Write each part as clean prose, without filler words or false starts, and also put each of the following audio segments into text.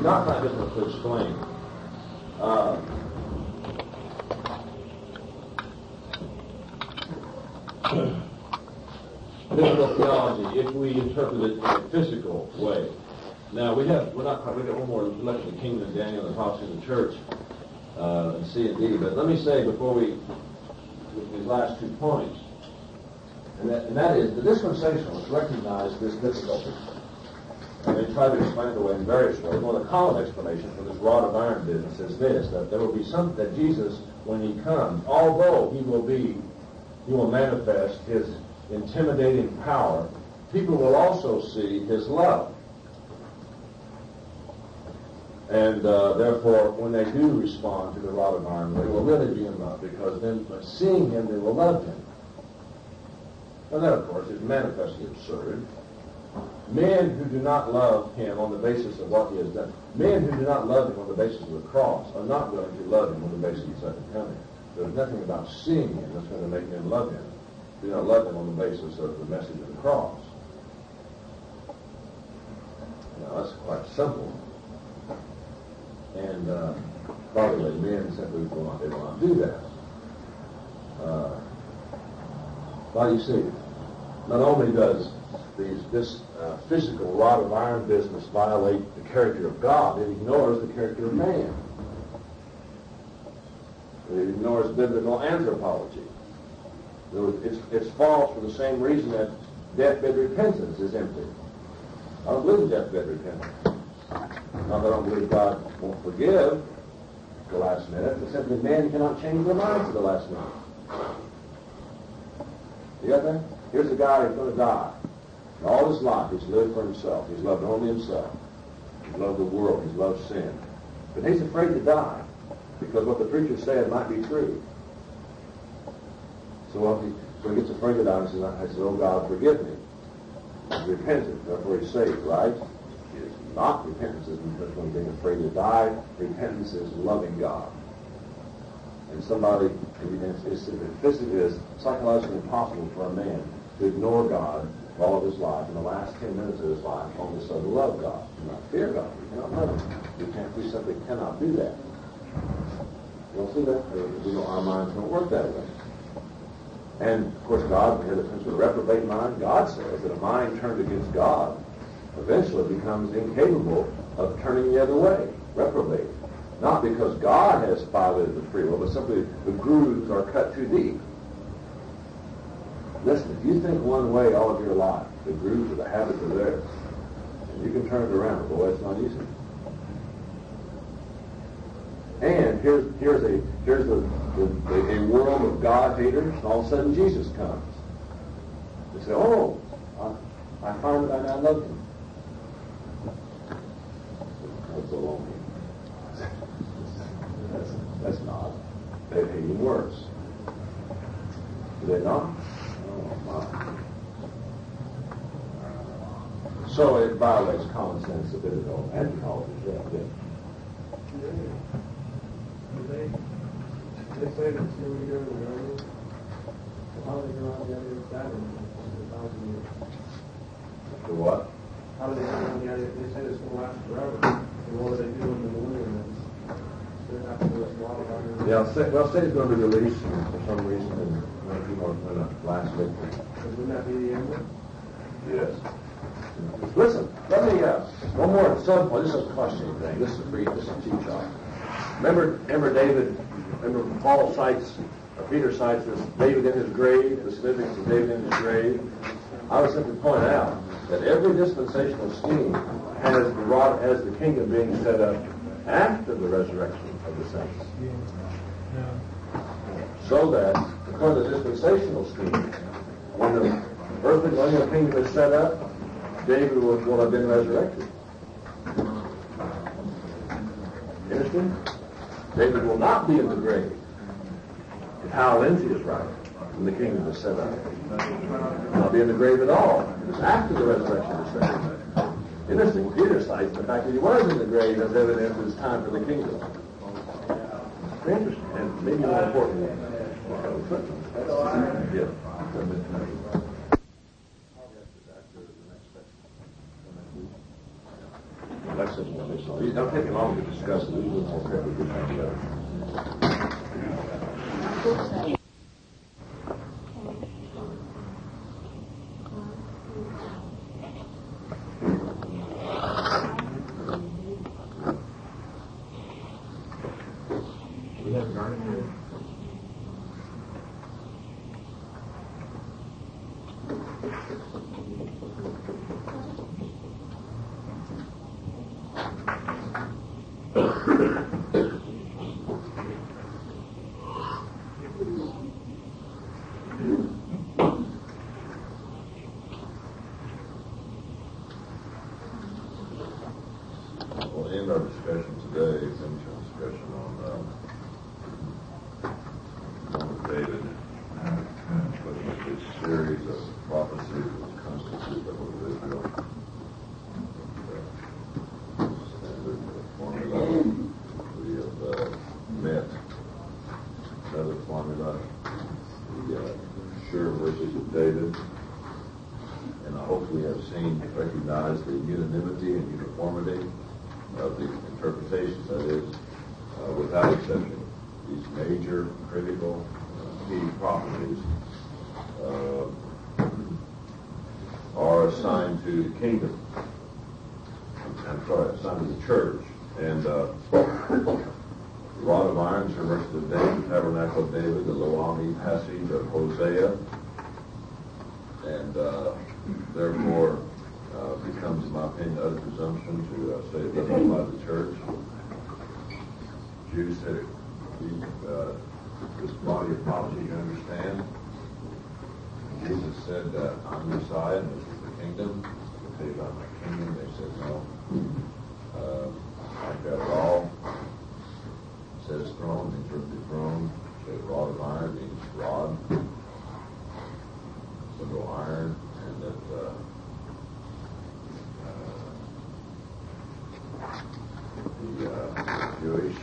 see, Dr. I just want to explain. Biblical theology, if we interpret it in a physical way. Now, we got one more look at the kingdom of Daniel, the prophecy of the church, and C and D. But let me say before with these last 2 points, and that is the dispensationalists recognize this difficulty, and they try to explain it away in various ways. One of the common explanations for this rod of iron business is this: that there will be something that Jesus, when he comes, although he will manifest his intimidating power, people will also see his love. And therefore, when they do respond to the rod of iron, they will really be in love, because then by seeing him, they will love him. And that, of course, is manifestly absurd. Men who do not love him on the basis of what he has done, men who do not love him on the basis of the cross, are not willing to love him on the basis of the second coming. There's nothing about seeing him that's going to make them love him. Do not love him on the basis of the message of the cross. Now, that's quite simple. And by the way, men simply will not do that. Well, you see, not only does this physical rod of iron business violate the character of God, it ignores the character of man. It ignores biblical anthropology. It's false for the same reason that deathbed repentance is empty. I don't believe in deathbed repentance. Not that I don't believe God won't forgive at the last minute, but simply man cannot change their minds at the last minute. You got that? Here's a guy who's going to die. And all his life he's lived for himself. He's loved only himself. He's loved the world. He's loved sin. But he's afraid to die because what the preacher said might be true. So he gets afraid to die and says, oh God, forgive me. He's repentant, therefore he's saved, right? It's not repentance isn't when being afraid to die. Repentance is loving God. And it's psychologically impossible for a man to ignore God for all of his life, in the last 10 minutes of his life, all of a sudden love God, and not fear God. You cannot love him. We simply cannot do that. You don't see that? Our minds don't work that way. And, of course, God, when we have the principle of reprobate mind, God says that a mind turned against God eventually becomes incapable of turning the other way, reprobate. Not because God has violated the free will, but simply the grooves are cut too deep. Listen, if you think one way all of your life, the grooves or the habits are there, and you can turn it around, boy, it's not easy. And here's a world of God haters, and all of a sudden Jesus comes. They say, oh, I find that I now love him. That's so lonely. That's not. They hate him worse. Do they not? Oh, my. So it violates common sense a bit at all. Anthropology, yeah. They say that when we go to the garden, how do they go on the other side of 1,000 years? For what? How do they go on the other? They say it's going to last forever. And what do they do in the millennium? They're not going to do a lot of other. Yeah, Satan's going to be released for some reason in the last victory. Wouldn't that be the end? Yes. Listen, let me one more at some point. This is a question thing. This is a brief. This is a teach off. Remember Paul cites, or Peter cites this David in his grave, the significance of David in his grave. I would simply point out that every dispensational scheme has the kingdom being set up after the resurrection of the saints. So that, according to the dispensational scheme, when the earthly millennial kingdom is set up, David will have been resurrected. You understand? David will not be in the grave if Hal Lindsey is right when the kingdom is set up. He will not be in the grave at all. It is after the resurrection is set up. Interesting, Peter cites the fact that he was in the grave as evidence that it's time for the kingdom. Very interesting, and maybe more important. Yeah. Alexis, It'll take you long to discuss it. We'll more carefully get back together. We have a garden here. We'll end our discussion today, finish our discussion on David, looking at this series of prophecies that constitute the whole of Israel. Standard formula we have met. Another formula, the sure verses of David. And I hope we have recognized the unanimity and uniformity of the interpretations, that is, without exception. These major, critical, key prophecies are assigned to the kingdom. Assigned to the church. And the rod of iron, verses of David, tabernacle of David, the Lo-Ami passage of Hosea, and therefore becomes, in my opinion, utter presumption to say it doesn't apply to the church. Jews said this body of prophecy, you understand. Jesus said, I'm Messiah, and this is the kingdom. I'll tell you about my kingdom. They said, no. I've got it all. It says throne, means earthly throne. It says rod of iron, means rod. Symbol iron, and that the Jewish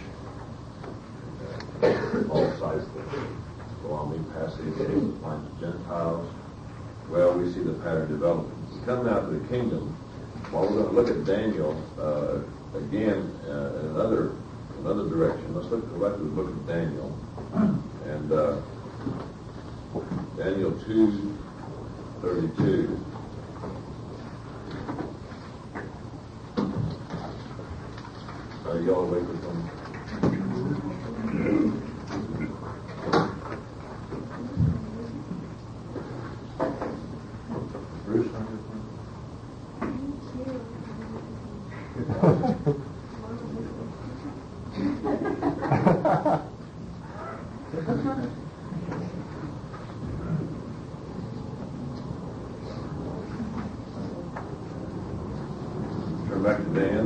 all sides of the Lo-Ami passage applies to Gentiles. Well, we see the pattern developing. We come now to the kingdom. Well, we're going to look at Daniel again in another direction. Let's go back to the book of Daniel. And Daniel 2:32. Are y'all awake with them? Bruce, turn back to Dan.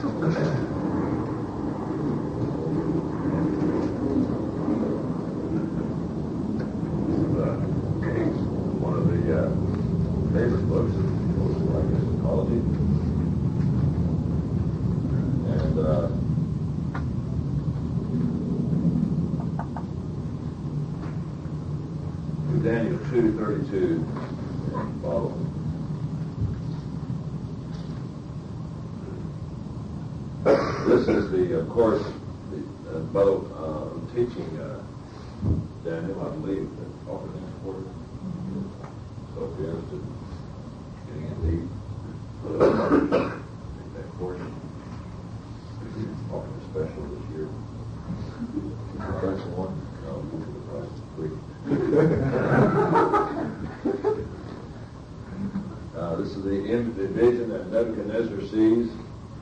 One of the favorite books of psychology. And Daniel 2:32 and following. This is the, of course, teaching Daniel, I believe, that offered next quarter. So if you're interested in getting in deep, take that course. Offering a special this year. Price of one? No, the price of three. This is the end of the vision that Nebuchadnezzar sees.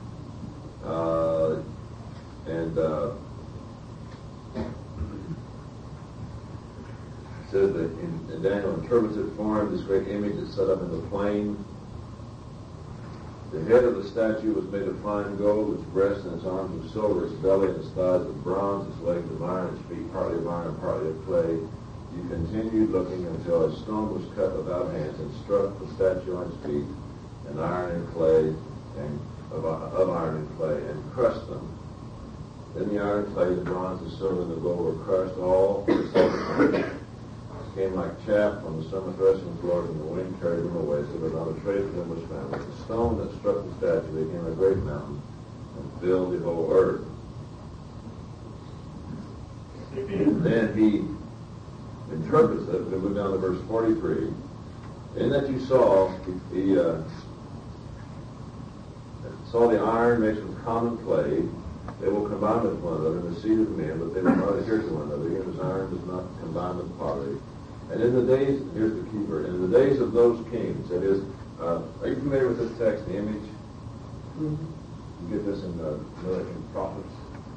It says that and Daniel interprets it for him, this great image is set up in the plain. The head of the statue was made of fine gold, its breast and its arms of silver, its belly and its thighs of bronze, its legs of iron, its feet partly of iron, partly of clay. You continued looking until a stone was cut without hands and struck the statue on its feet, and iron and clay, and of iron and clay, and crushed them. Then the iron, clay, the bronze, the silver, and the gold were crushed. All came like chaff from the summer threshing floor, and the wind carried them away, so that not a trace of them was found. But the stone that struck the statue became a great mountain, and fill the whole earth. Then he interprets it. We move down to verse 43. In that you saw, he saw the iron mixed with common clay. They will combine with one another in the seed of men, but they will not adhere to one another. Again, as iron does not combine with pottery. And in the days, here's the key word, in the days of those kings, that is, are you familiar with this text, the image? Mm-hmm. You get this in the Military Prophets.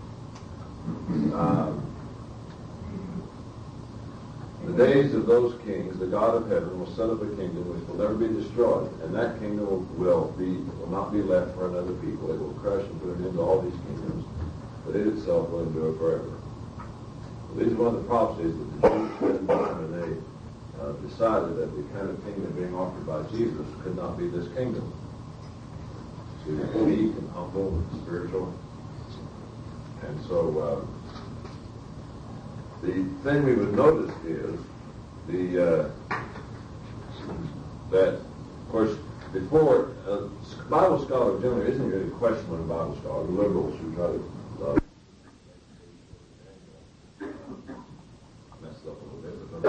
The days of those kings, the God of heaven will set up a kingdom which will never be destroyed, and that kingdom will not be left for another people. It will crush and put an end to all these kingdoms, but it itself will endure forever. So these are one of the prophecies that the Jews had in mind when they decided that the kind of kingdom being offered by Jesus could not be this kingdom. So it was weak and humble and spiritual. And so the thing we would notice is that, of course, before, Bible scholars generally isn't really a question when a Bible scholar, the liberals who try to mess up a little bit, but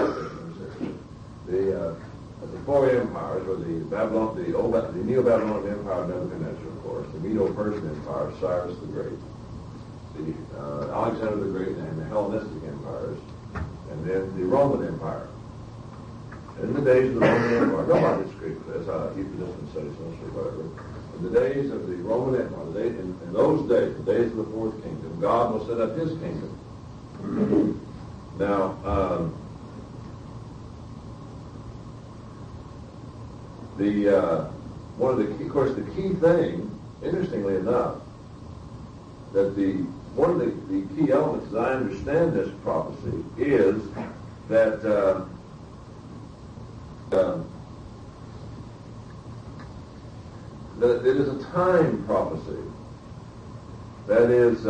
the four empires, or the Neo-Babylonian Empire of Nebuchadnezzar, of course, the Medo-Persian Empire of Cyrus the Great, the Alexander the Great and the Hellenistic empires, and then the Roman Empire. In the days of the Roman Empire, nobody disagrees with this, Hebrew doesn't say so, whatever. In the days of the Roman Empire, in those days, the days of the fourth kingdom, God will set up his kingdom. Now, one of the key, of course, the key thing, interestingly enough, that one of the key elements that I understand this prophecy is that that it is a time prophecy. That is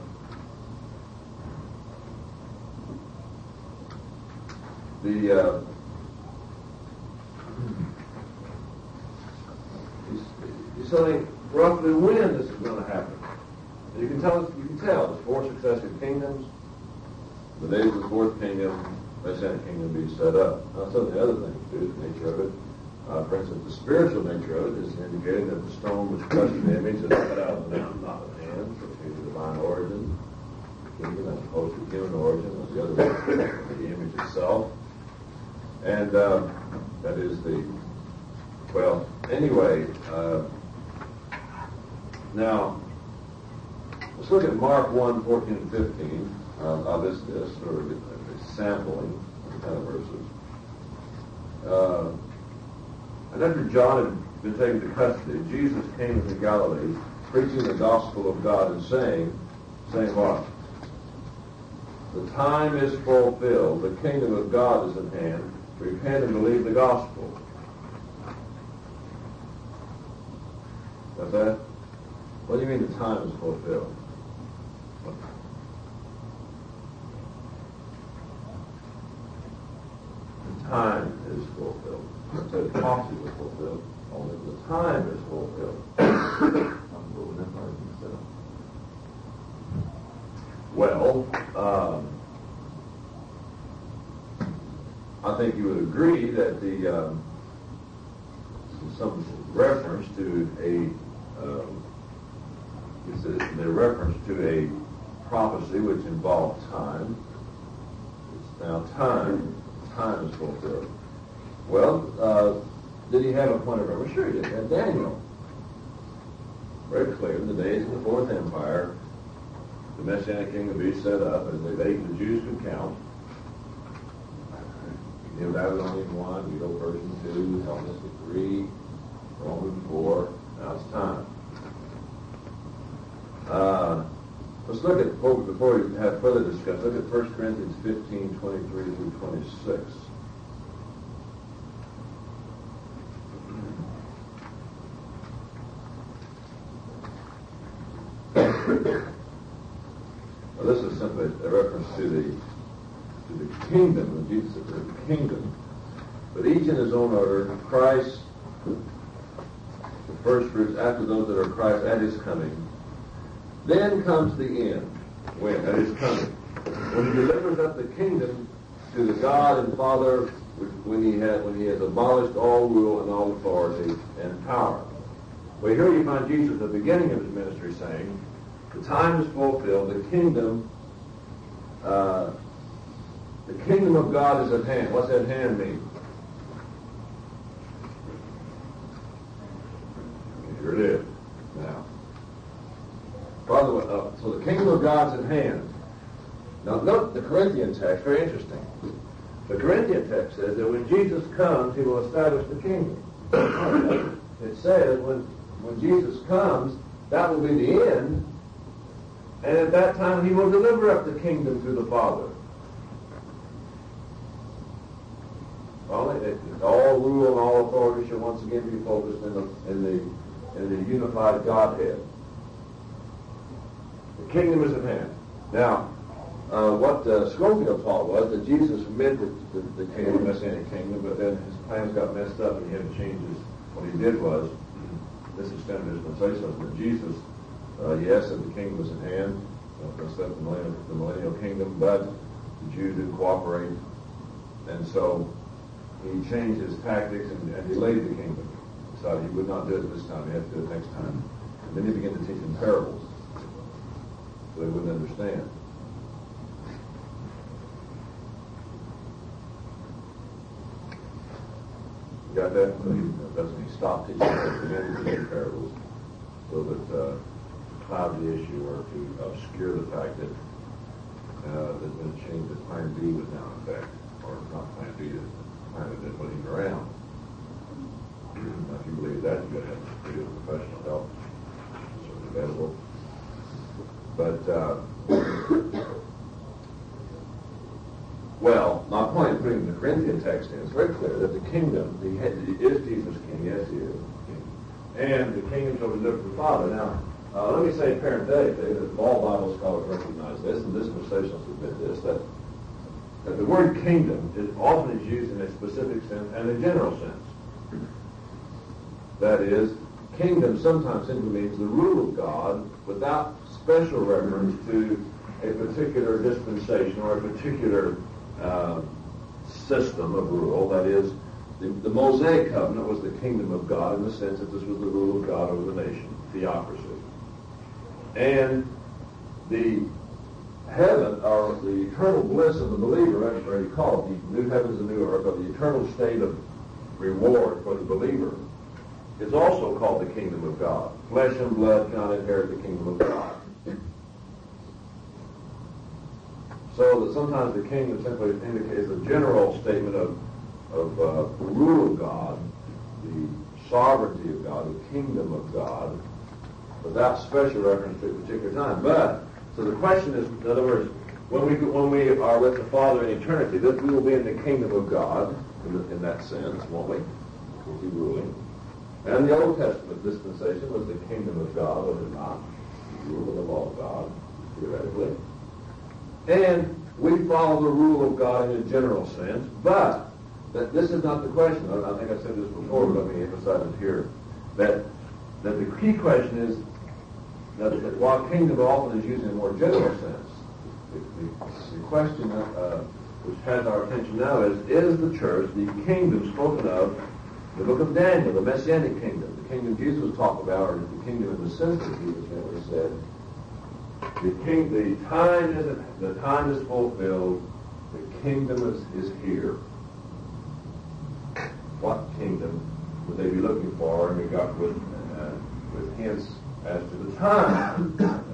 he's telling roughly when this is going to happen. And you can tell there's four successive kingdoms. The days of the fourth kingdom, Messianic kingdom be set up. Now, some of the other things too, the nature of it. For instance, the spiritual nature of it is indicating that the stone which crushed the image is cut out of the mountain, not of hands, which means the divine origin, the kingdom as opposed to human origin, was the other one, the image itself. And that is anyway, now, let's look at Mark 1, 14 and 15. I'll list this, sort of a sampling of the kind of verses. And after John had been taken to custody, Jesus came into Galilee, preaching the gospel of God and saying what? The time is fulfilled. The kingdom of God is at hand. Repent and believe the gospel. That's that? What do you mean the time is fulfilled? The time is fulfilled. The prophecy was fulfilled. Only the time is fulfilled. Well, I think you would agree that some reference to a prophecy which involved time. It's now time is fulfilled. Well, did he have a point of reference? Sure he did. And Daniel, very clear, in the days of the Fourth Empire, the Messianic kingdom would be set up, and the Jews could count. Neo-Babylonian 1, Medo-Persian 2, Hellenistic 3, Roman 4. Now it's time. Let's look at, before we have further discussion, look at 1 Corinthians 15, 23 through 26. Well, this is simply a reference to the kingdom of Jesus, the kingdom. But each in his own order, Christ, the first fruits, after those that are Christ at his coming, Then comes the end. When? That is coming. When he delivers up the kingdom to the God and Father, when he has abolished all rule and all authority and power. Well, here you find Jesus at the beginning of his ministry saying, the time is fulfilled, the kingdom of God is at hand. What's at hand mean? Here it is. Now, so the kingdom of God's at hand. Now, note the Corinthian text, very interesting. The Corinthian text says that when Jesus comes, he will establish the kingdom. It says when Jesus comes, that will be the end, and at that time he will deliver up the kingdom to the Father. All rule and all authority shall once again be focused in the unified Godhead. The kingdom is at hand. Now, what Scofield taught was that Jesus meant the kingdom, the Messianic kingdom, but then his plans got messed up and he had to change his. What he did was, this extended dispensation, that Jesus, yes, said the kingdom was at hand, except the millennial kingdom, but the Jews didn't cooperate, and so he changed his tactics and delayed the kingdom. He decided he would not do it this time, he had to do it next time. And then he began to teach in parables, so they wouldn't understand. Got that? So he stopped teaching in parables so that cloud the issue or to obscure the fact that there's been a change that Plan B was now in effect, or not Plan B, the plan that wasn't even around. Now, if you believe that, you've got to have real professional help. It's certainly available. But well, my point in putting the Corinthian text in is very clear that the kingdom is Jesus' king. Yes, he is king. And the kingdom shall be delivered to the Father. Now, let me say parenthetically that all Bible scholars recognize this, and dispensationalists admit this, that the word kingdom often is used in a specific sense and a general sense. That is, kingdom sometimes simply means the rule of God without special reference to a particular dispensation or a particular system of rule. That is, the Mosaic covenant was the kingdom of God in the sense that this was the rule of God over the nation, theocracy. And the heaven, or the eternal bliss of the believer, as you call it, the new heavens and new earth, or the eternal state of reward for the believer, is also called the kingdom of God. Flesh and blood cannot inherit the kingdom of God. So that sometimes the kingdom simply indicates a general statement of the rule of God, the sovereignty of God, the kingdom of God, without special reference to a particular time. But, so the question is, in other words, when we are with the Father in eternity, that we will be in the kingdom of God, in that sense, won't we? We'll be ruling. And the Old Testament dispensation was the kingdom of God, was it not? The rule of the law of God, theoretically. And we follow the rule of God in a general sense, but that this is not the question. I think I said this before, but let me emphasize it here. That the key question is that while kingdom often is used in a more general sense, the question which has our attention now is the church, the kingdom spoken of in the book of Daniel, the Messianic kingdom, the kingdom Jesus was talking about, or the kingdom in the sense that Jesus never said, the time is fulfilled, the kingdom is here. What kingdom would they be looking for? And we got with hints as to the time.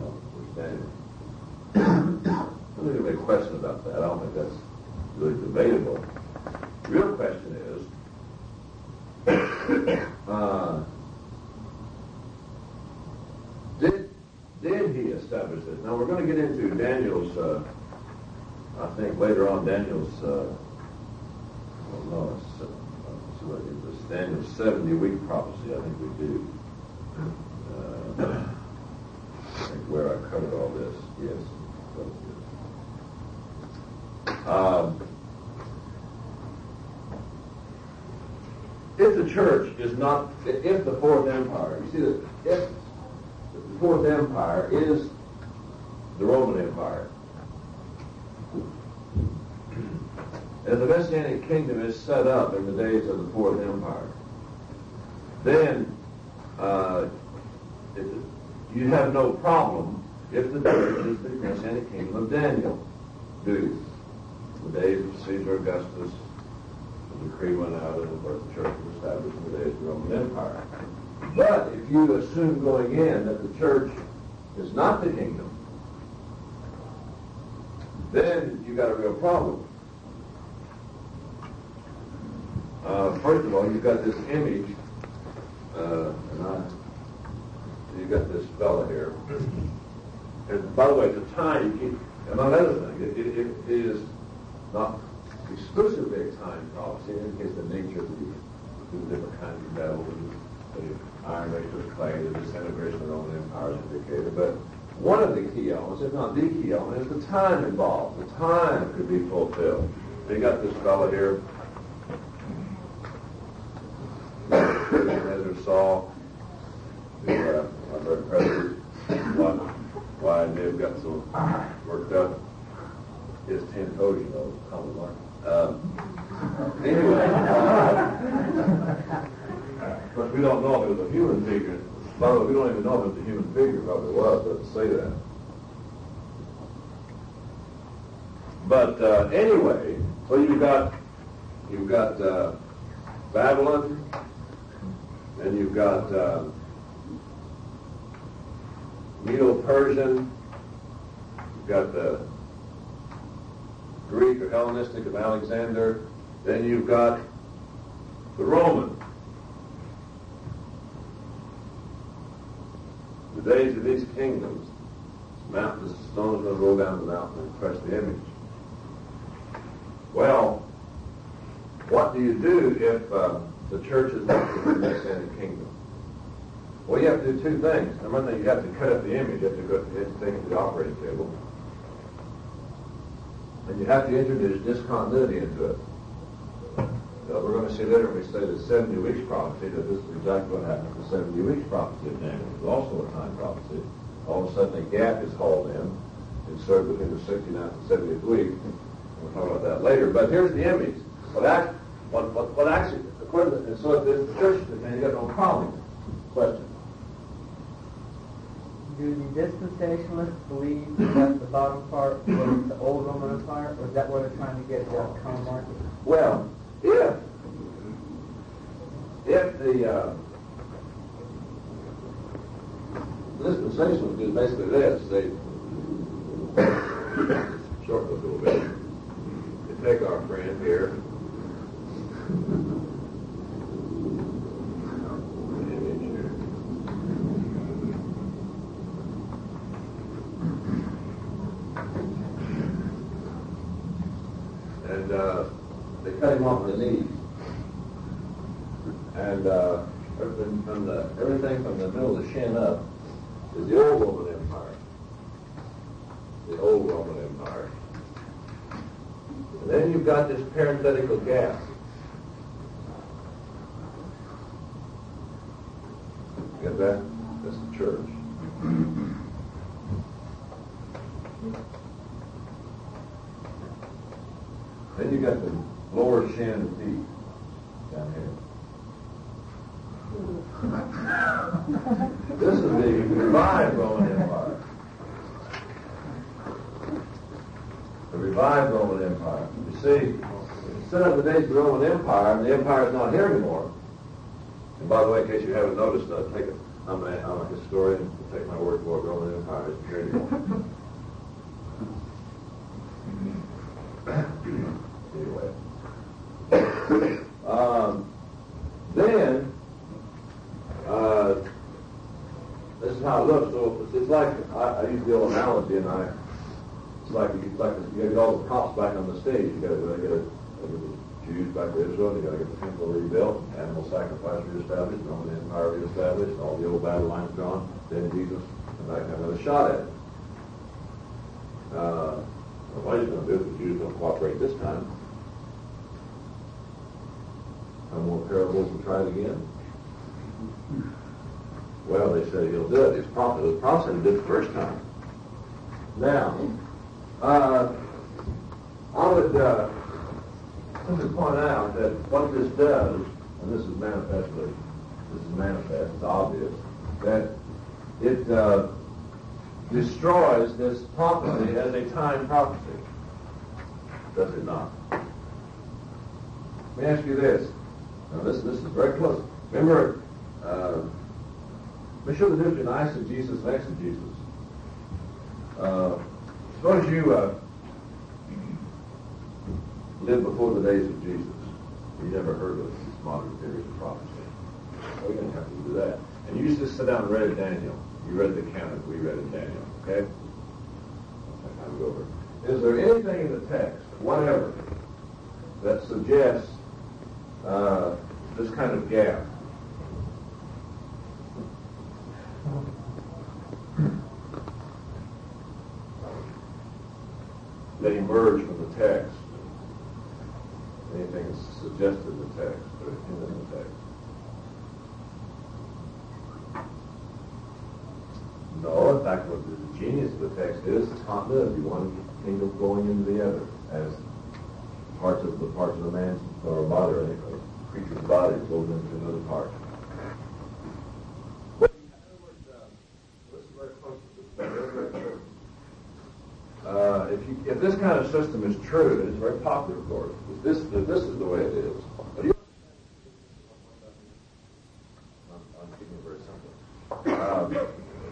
There's a question about that. I don't think that's really debatable. The real question is, did he establish this? Now we're going to get into Daniel's, I think later on Daniel's, it's Daniel's 70-week prophecy. I think we do. I think where I covered all this. Yes. If the church is not, if the Fourth Empire, you see that if the Fourth Empire is the Roman Empire. As the Messianic kingdom is set up in the days of the Fourth Empire, then you have no problem if the church is the Messianic kingdom of Daniel. Do you? The days of Caesar Augustus, the decree went out, and of course the church was established in the days of the Roman Empire. But if you assume going in that the church is not the kingdom, then you've got a real problem. First of all, you've got this image, you've got this fella here. And by the way, the time, among other things, it is not exclusively a time prophecy. It indicates the nature of the different kinds of metals, the iron race to the clay, the disintegration of the Roman Empire is indicated. But one of the key elements, if not the key element, is the time involved. The time could be fulfilled. So you got this fellow here. Nebuchadnezzar saw the president, why they've got so worked up. His 10 toes, you know, common mark. Anyway, but we don't know if it was a human figure. By the way, we don't even know if it was a human figure. Probably was, but to say that. But anyway, so you've got Babylon. Then you've got Medo-Persian, you've got the Greek or Hellenistic of Alexander, then you've got the Roman. The days of these kingdoms, the stone's going to roll down the mountain and crush the image. Well, what do you do if the church is not in the Messianic kingdom? Well, you have to do two things. Number one thing, you have to cut up the image. You have to take it to the operating table. And you have to introduce discontinuity into it. We're going to see later when we say the 70 weeks prophecy that this is exactly what happened with the 70 weeks prophecy of Daniel. It was also a time prophecy. All of a sudden a gap is hauled in, inserted between the 69th and 70th week. We'll talk about that later. But here's the image. What actually, according to, and so if the church is you got no problem. Question. Do the dispensationalists believe that the bottom part was the old Roman Empire, or is that where they're trying to get the common market? Well, if the dispensationalists do basically this, they shorten it a little bit. They take our friend here. They cut him off the knees, and everything from the middle of the shin up is the old Roman Empire. The old Roman Empire. And then you've got this parenthetical gap. Get that? That's the church. Then you got the lower shin and feet down here. This is the revived Roman Empire. The revived Roman Empire. You see, instead of the days of the Roman Empire, and the empire is not here anymore. And by the way, in case you haven't noticed, I'm a historian. Take my word for it. Roman Empire isn't here anymore. Anyway. Then, this is how it looks. So it's like, I use the old analogy, and it's like you got to get all the props back on the stage. You got to get the Jews back to Israel. You got to get the temple rebuilt, animal sacrifice reestablished, Roman Empire reestablished, all the old battle lines gone. Then Jesus and I have another shot at it. What he's going to do if the Jews don't cooperate this time? No more parables and try it again? Well, they said he'll do it. It's the prophet did it the first time. Now, I would simply point out that what this does, and this is manifest, it's obvious, that it destroys this prophecy as a time prophecy. Does it not? Let me ask you this. Now this is very close. Remember, let me show the difference between eisegesis and exegesis. Suppose you lived before the days of Jesus. You never heard of these modern theories of prophecy. Well, you didn't have to do that. And you used to sit down and read Daniel. You read the account as we read in Daniel. Okay? I'll go over. Is there anything in the text, whatever, that suggests this kind of gap? That emerge from the text? Anything suggested in the text, or hinted in the text? No, in fact, what the genius of the text is continuity. One kingdom going into the other, as parts of a man's or a body, or a creature's body goes into another part. But in other words, this is very close to this. If this kind of system is true, and it's very popular, of course, if this is the way it is. But you I'm keeping it very simple.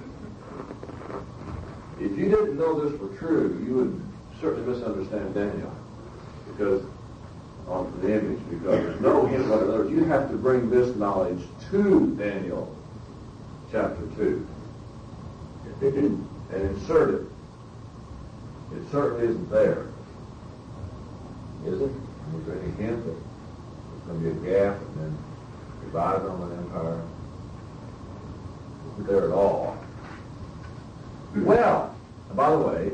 If you didn't know this were true, you would certainly misunderstand Daniel, because on the image, because there's no hint whatever. You have to bring this knowledge to Daniel chapter 2 and insert it. It certainly isn't there. Is it? Is there any hint that there's going to be a gap and then revive Roman Empire? Isn't there at all? Well, by the way,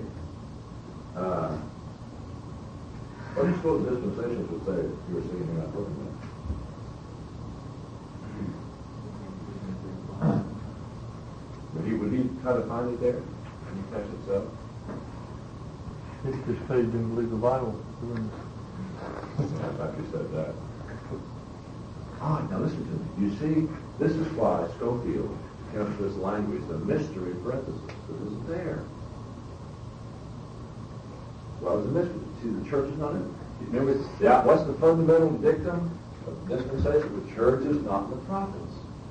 what do you suppose dispensations would say if you were sitting here not looking at it? Would he try to find it there in the text itself? It's just they didn't believe the Bible. I thought you said that. Ah, now listen to me. You see, this is why Schofield comes to this language, the mystery parenthesis. This isn't there. Well, it's a mystery. See, the church is not in it. Remember, what's the fundamental dictum of dispensation? The church is not in the prophets.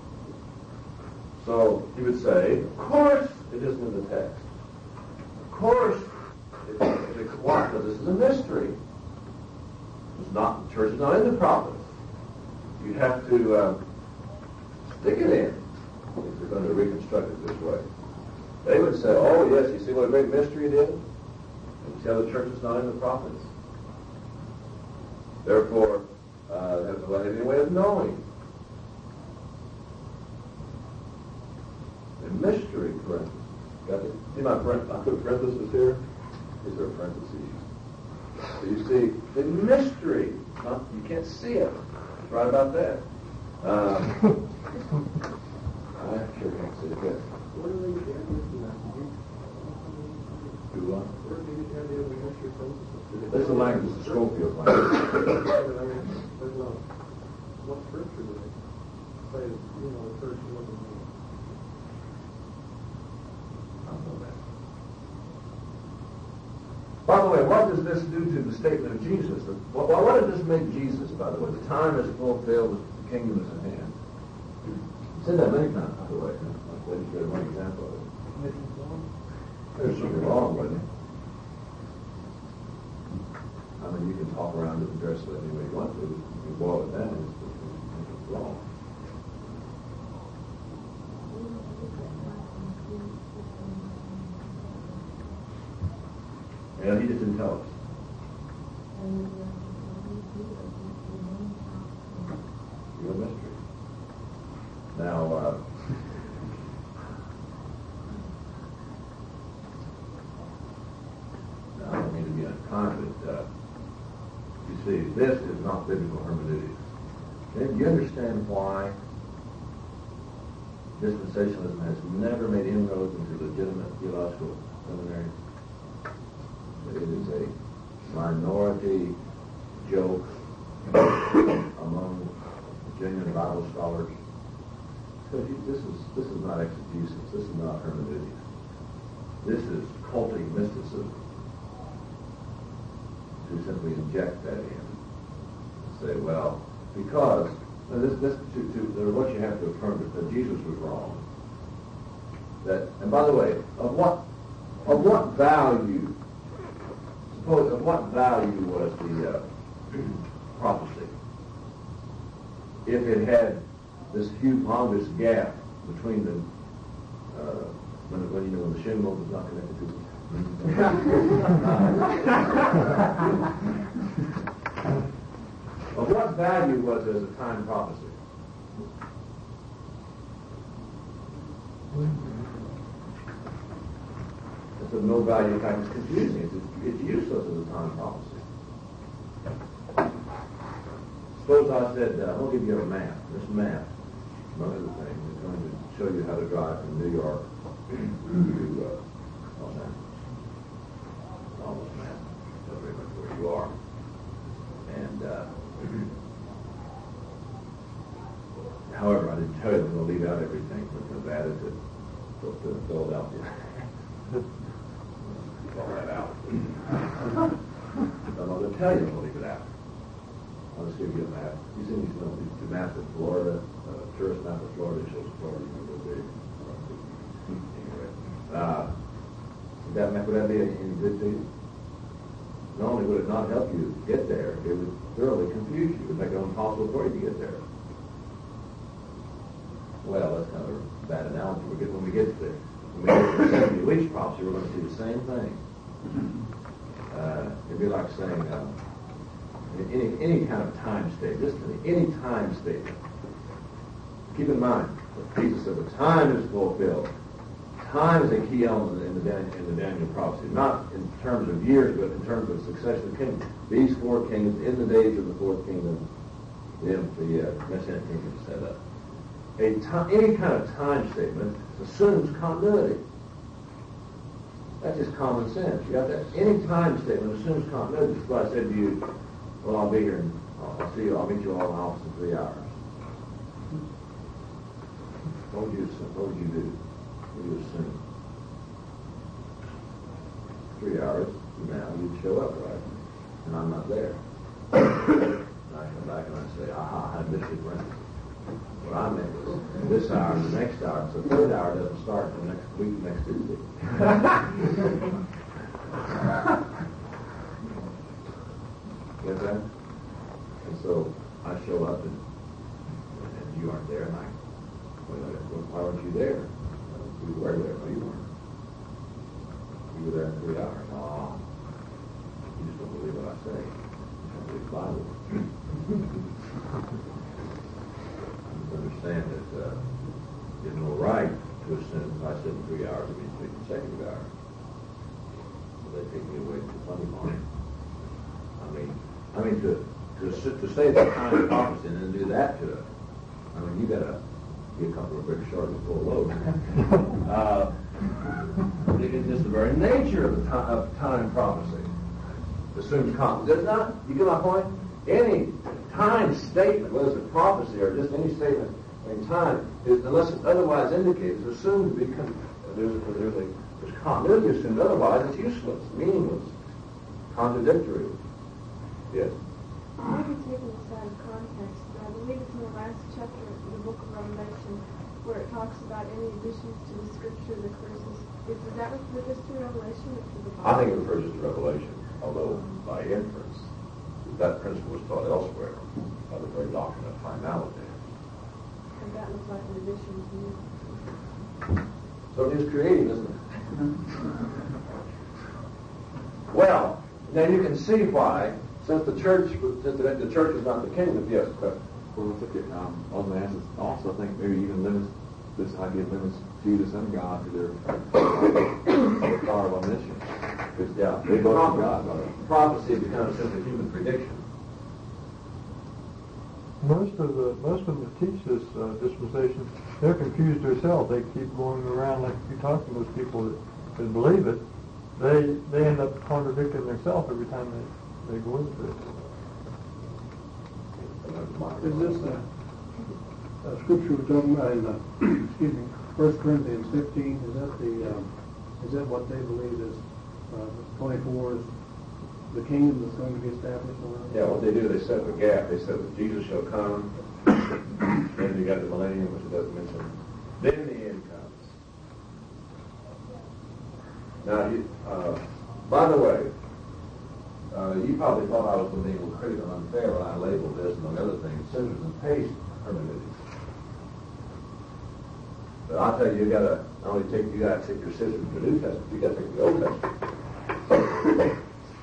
So he would say, of course it isn't in the text. Of course it's why? Because this is a mystery. It's not, the church is not in the prophets. You have to stick it in if you're going to reconstruct it this way. They would say, oh yes, you see what a great mystery it is? And you see how the church is not in the prophets. Therefore, there's no any way of knowing. The mystery parenthesis. Got it? See my parenthesis here? These are parentheses. So you see, the mystery. You can't see it. It's right about that. I sure can't see it. Good. Where do they get the mystery now? Do what? Where do they get the mystery from? This is the language of Schofield language. What scripture do they say, the church wasn't there? I don't know that. By the way, what does this do to the statement of Jesus? What does this make Jesus, by the way? The time is fulfilled, the kingdom is at hand. He said that many times, by the way. I'll let you get one example of it. There's something wrong with it. I mean, you can talk around it and dress it any way you want to. You can boil it down, it's wrong. And he just didn't tell us. Real mystery. Now, I don't mean to be unkind, but you see, this is not biblical hermeneutics. Do you understand why dispensationalism has never made inroads into legitimate theological seminaries? popularity, joke among genuine Bible scholars. So this is not exegesis. This is not hermeneutics. This is cultic mysticism. To simply inject that in and say, well, because what you have to affirm is that Jesus was wrong. That, and by the way, of what value? Suppose of what value was the prophecy if it had this humongous gap between the when the shin bone was not connected to it. Of what value was it as a time prophecy? It's of no value. In fact, it's confusing. It's useless as a time prophecy. Suppose I said, I'm going to give you a map. This map, among other things, is going to show you how to drive from New York to Los Angeles. Almost map. That's very much where you are. And however, I didn't tell you I'm going to leave out everything because I added to Philadelphia. All that out. I'm not going to tell you I'm going to leave it out. I'll just give you a map. You've seen these maps of Florida, tourist map of Florida shows Florida, big. Anyway, that map, would that be any good to you? Not only would it not help you get there, it would thoroughly confuse you. It would make it impossible for you to get there. Well, that's kind of a bad analogy when we get there. When we get to the 70 weeks prophecy, we're going to see the same thing. It'd be like saying any kind of time statement, just any time statement. Keep in mind, Jesus said the time is fulfilled. Time is a key element in the Daniel prophecy, not in terms of years, but in terms of succession of kingdoms. These four kingdoms, in the days of the fourth kingdom, the Messianic kingdom is set up. Any kind of time statement assumes continuity. That's just common sense. You got that? Any time statement assumes continuity. That's why I said to you, well, I'll be here and I'll see you. I'll meet you all in the office in 3 hours. What would you do? What would you assume? 3 hours from now, you'd show up, right? And I'm not there. And I come back and I say, aha, I missed it, friend. What I meant was this hour and the next hour. So the third hour doesn't start until next week, next Tuesday. Get that? And so I show up and you aren't there, and why weren't you there? We were there, but you weren't. You were there in 3 hours. Oh, you just don't believe what I say. You don't believe the Bible. Understand that there's no right to assume if I sit in 3 hours, it means 3 consecutive hours. So they take me away to the funny farm. I mean, to say the kind of prophecy and then do that to it. I mean, you got to be a couple of bricks short before load. It's just the very nature of time prophecy. Assumes confidence. Does not. You get my point? Any time statement, whether it's a prophecy or just any statement in time, unless it's otherwise indicated, is assumed to be there's continuity assumed. Otherwise, it's useless, meaningless, contradictory. Yes. Maybe taking this out of context, I believe it's in the last chapter of the book of Revelation where it talks about any additions to the scripture, the curses. Is that refer just to Revelation or to the Bible? I think it refers just to Revelation, although by inference, that principle was taught elsewhere by the very doctrine of finality. And that looks like an addition to me. So it is creating, isn't it? Well, now you can see why, since the church is not the kingdom. Yes, but well, let's look at on the answers. Also, I think maybe even limits this idea limits Jesus and God to their power of omniscience. Because they both are God. Prophecy becomes simply human prediction. Most of them that teach this dispensation, they're confused themselves. They keep going around like you talk to those people that believe it. They end up contradicting themselves every time they go into it. Is this scripture we're talking about in, excuse me, 1 Corinthians 15, is that what they believe is 24 is the kingdom that's going to be established on earth? Yeah, what they do, they set up a gap. They said that Jesus shall come, then you got the millennium, which it doesn't mention. Then the end comes. Now, by the way, you probably thought I was being critical and unfair when I labeled this, among other things, scissors and paste hermeneutics. But I'll tell you, you gotta take your scissors to the New Testament. You gotta take the Old Testament.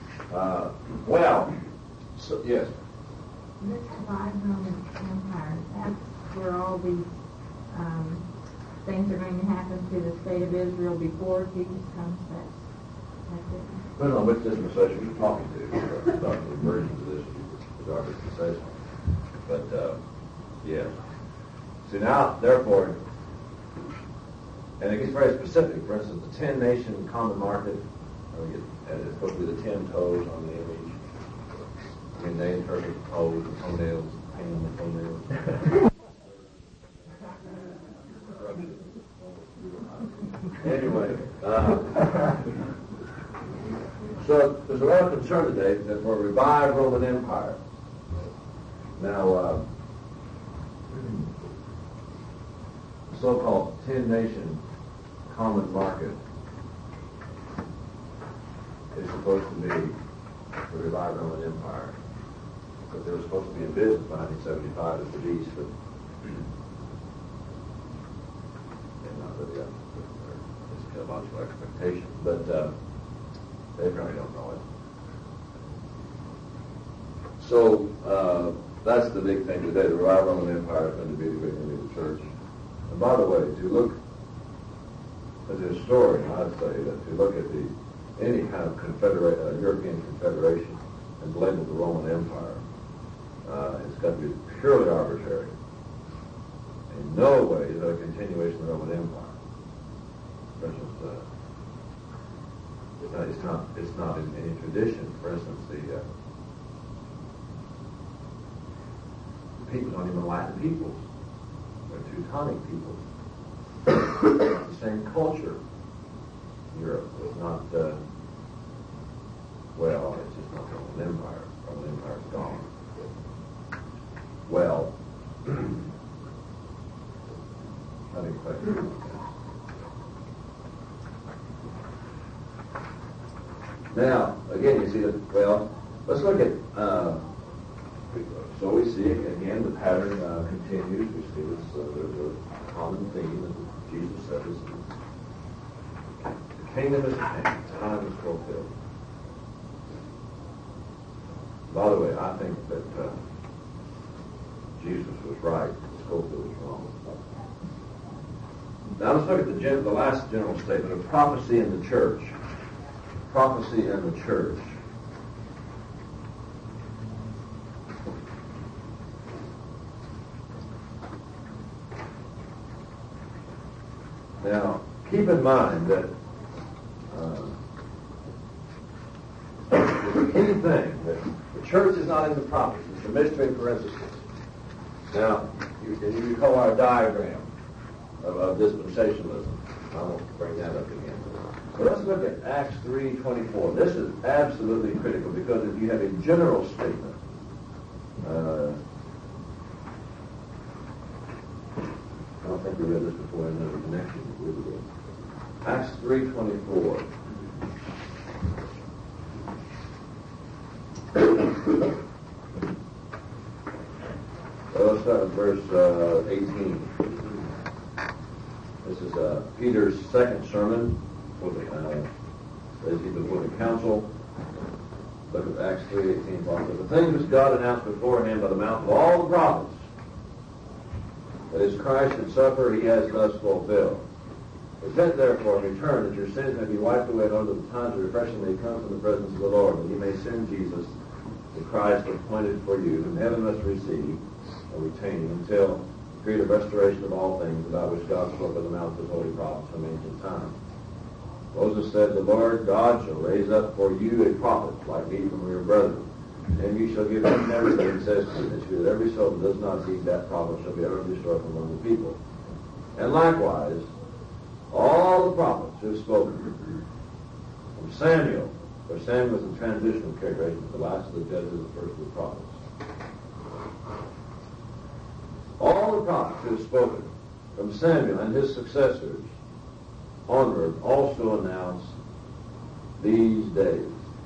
So yes. This divided Roman Empire, that's where all these things are going to happen to the state of Israel before Jesus comes. That's it. Depending on which dispensation you're talking to, about the versions of this, is our dispensation. But yeah. See now, therefore, and it gets very specific. For instance, the 10-nation common market. It's supposed to be the 10 toes on the image. I mean, they interpret toes and toenails, pain on the toenails. Anyway, so there's a lot of concern today that for a revived Roman Empire. Now, the so-called 10-nation common market is supposed to be the revived Roman Empire. Because they were supposed to be in business by 1975 as the beast, but not really up to their theological expectations. But they apparently don't know it. So that's the big thing today. The revived Roman Empire is going to be the great enemy of the church. And by the way, to look as a historian, I'd say that to look at any kind of European confederation and label the Roman Empire, it's got to be purely arbitrary. In no way is it a continuation of the Roman Empire. For instance, it's not in any tradition. For instance, the peoples aren't even Latin peoples. They're Teutonic peoples. It's the same culture. Europe is not, it's just not the Roman Empire. The Roman Empire is gone. Well, not exactly. Now, again, you see that, let's look at, so we see, again, the pattern continues. We see this, there's a common theme that Jesus said is, the kingdom is at hand, time is fulfilled. By the way, I think that Jesus was right, Scofield was wrong. Now let's look at the last general statement of prophecy in the church. Prophecy in the church. Now, keep in mind that the key thing, that the church is not in the prophecy. It's a mystery in parentheses. Now, you recall our diagram of dispensationalism. I won't bring that up again. But let's look at Acts 3:24. This is absolutely critical because if you have a general statement, I don't think we read this before in another connection. Acts 3:24. Let's start with verse 18. This is Peter's second sermon as he before the council. Look at Acts 3:18. The things which God announced beforehand by the mouth of all the prophets, that his Christ should suffer, he has thus fulfilled. Repent therefore and return, that your sins may be wiped away, and unto the times of refreshing may come from the presence of the Lord, and ye may send Jesus, the Christ appointed for you, whom heaven must receive or retain until the period of restoration of all things, about which God spoke by the mouth of his holy prophets from ancient time. Moses said, the Lord God shall raise up for you a prophet like me from your brethren. And you shall give him everything, it says that you, that every soul that does not eat that prophet shall be utterly destroyed from among the people. And likewise, all the prophets who have spoken, from Samuel, for Samuel is the transitional character, the last of the judges, the first of the prophets. All the prophets who have spoken, from Samuel and his successors onward, also announce these days.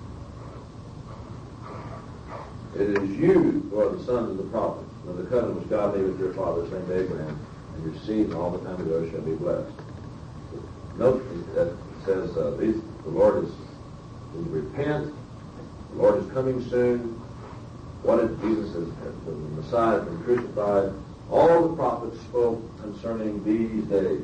It is you who are the sons of the prophets, and the covenant which God made with your father, Saint Abraham, and your seed, and all the time ago shall be blessed. Note that it says, the Lord is repent, the Lord is coming soon. What if Jesus is the Messiah has been crucified? All the prophets spoke concerning these days.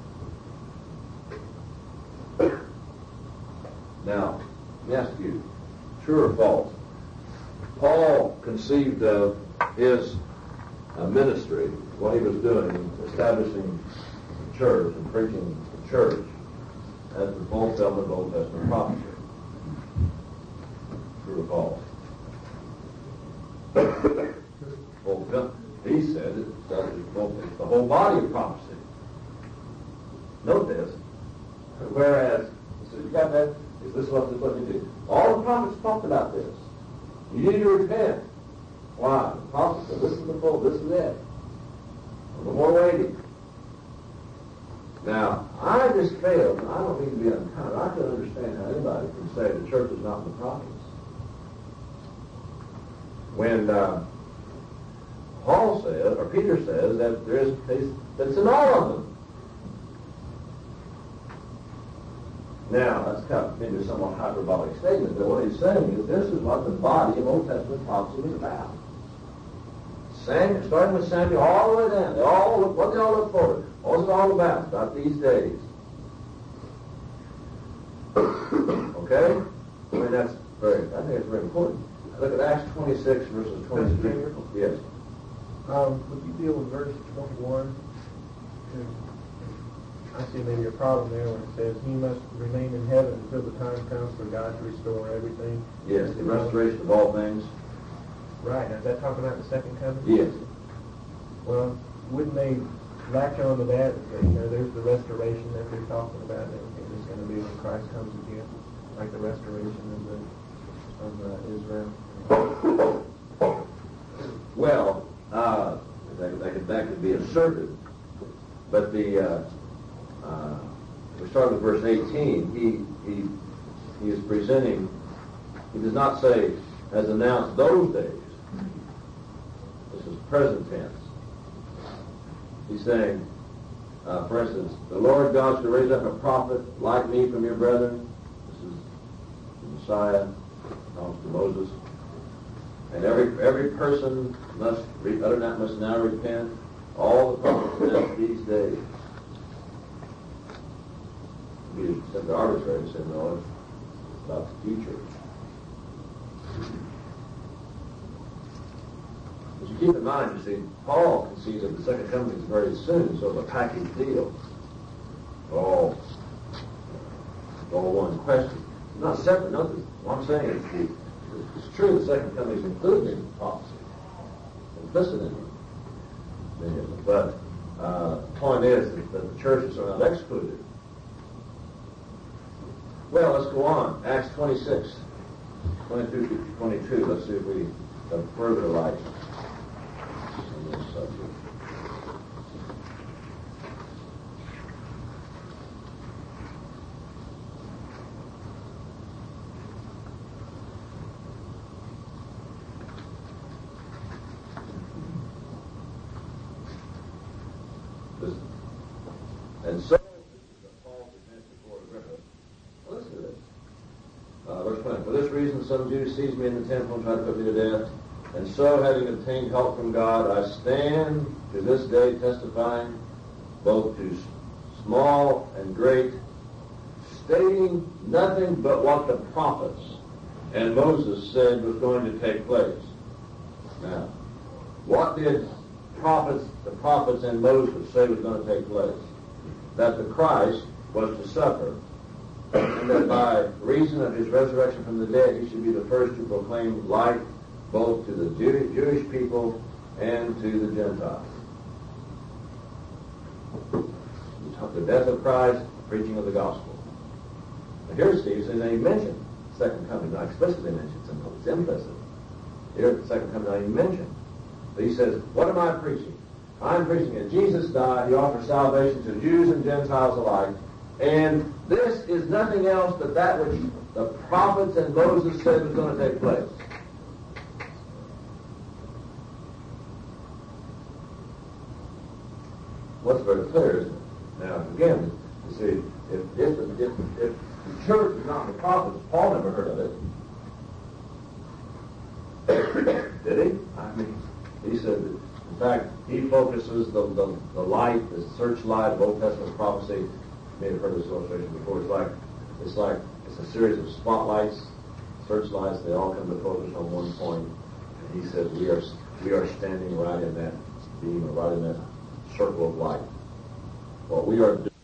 Now, let me ask you, true or false? Paul conceived of his ministry, what he was doing, establishing the church and preaching the church, as the fulfillment of Old Testament prophecy. True or false? Fulfillment. He said it's the whole body of prophecy. Note this. Whereas, so you got that? Is this what you do? All the prophets talked about this. You need to repent. Why? The prophets said, this is the full, this is it. No more waiting. Now, I just failed, and I don't mean to be unkind. I can understand how anybody can say the church is not in the prophets. When Paul says, or Peter says, that there is that's in all of them. Now, that's kind of maybe a somewhat hyperbolic statement, but what he's saying is this is what the body of Old Testament prophecy was about. Starting with Samuel all the way down. What they all look forward to. What was it all about these days? Okay? I mean, I think it's very important. Look at Acts 26, verses 22. Yes. Would you deal with verse 21? I see maybe a problem there when it says, he must remain in heaven until the time comes for God to restore everything. Yes, the restoration of all things. Right. Now, is that talking about the second coming? Yes. Well, wouldn't they latch on to that? There's the restoration that they're talking about, and everything is going to be when Christ comes again, like the restoration of Israel. Well, that could be asserted, but we start with verse 18. He is presenting. He does not say has announced those days. This is present tense. He's saying, for instance, the Lord God shall raise up a prophet like me from your brethren. This is the Messiah, comes to Moses. And every person must now repent. All the prophets announce these days. It'd be simply arbitrary to say, no, it's about the future. But you keep in mind, you see, Paul concedes that the second coming is very soon, so it's a package deal. All one question. It's not separate, nothing. What I'm saying is it's true the second coming is included in prophecy, implicit in it. But the point is that the churches are not excluded. Well, let's go on. Acts 26, 22 to 22. Let's see if we have further light on this subject. And so, this is a false defense before Agrippa. Listen to this. Verse 20. For this reason, some Jews seized me in the temple and tried to put me to death. And so, having obtained help from God, I stand to this day testifying both to small and great, stating nothing but what the prophets and Moses said was going to take place. Now, what did the prophets and Moses say was going to take place? That the Christ was to suffer, and that by reason of his resurrection from the dead, he should be the first to proclaim light both to the Jewish people and to the Gentiles. The death of Christ, preaching of the gospel. Now here Steve says, and he mentioned second coming, not explicitly mentioned, it's implicit. Here at the second coming, not even mentioned. But he says, what am I preaching? I'm preaching that Jesus died, he offers salvation to Jews and Gentiles alike, and this is nothing else but that which the prophets and Moses said was going to take place. What's very clear, isn't it? Now, again, you see, if the church is not the prophets, Paul never heard of it. Did he? I mean, he said that, in fact, he focuses the light, the searchlight of Old Testament prophecy. You may have heard this illustration before. It's a series of spotlights, searchlights. They all come to focus on one point. And he says we are standing right in that beam, or right in that circle of light. What we are doing